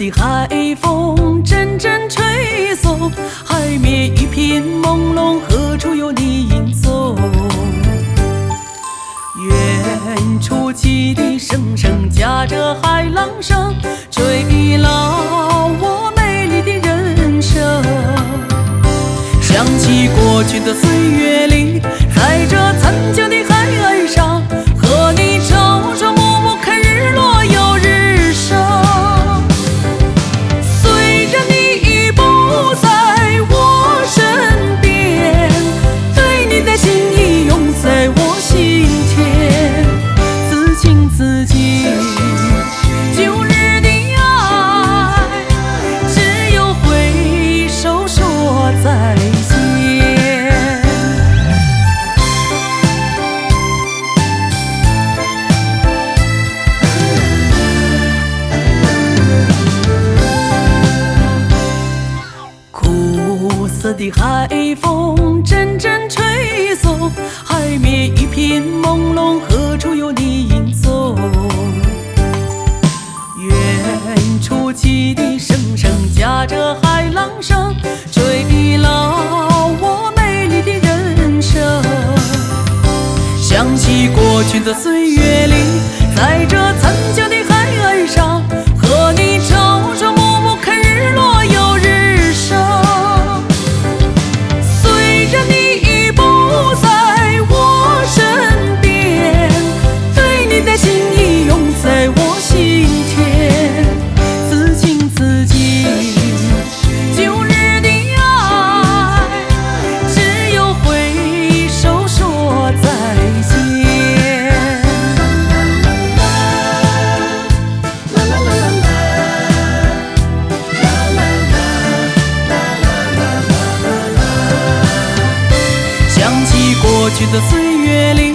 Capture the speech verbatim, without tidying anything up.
的海风阵阵吹送，海面一片朦胧，何处有你影踪？远处汽笛声声夹着海浪声，吹老我美丽的人生。想起过去的岁月里，在这曾经的海岸上，和你朝朝暮暮看日落又日升。虽然你已不在我身边，对你的心意永在我心田。此情此景，旧日的爱，只有挥手说再见。苦涩的海风阵阵吹送，海面一片朦胧，何处有你影踪？远处汽笛声声夹着海浪声，吹老我美丽的人生。想起过去的岁月里，在这曾经的海岸上，和你朝朝暮暮看日落又日升。虽然你已不在我身边，对你的心意永在我心田。此情此景，旧日的爱，只有挥手说再见。想起过去的岁月里，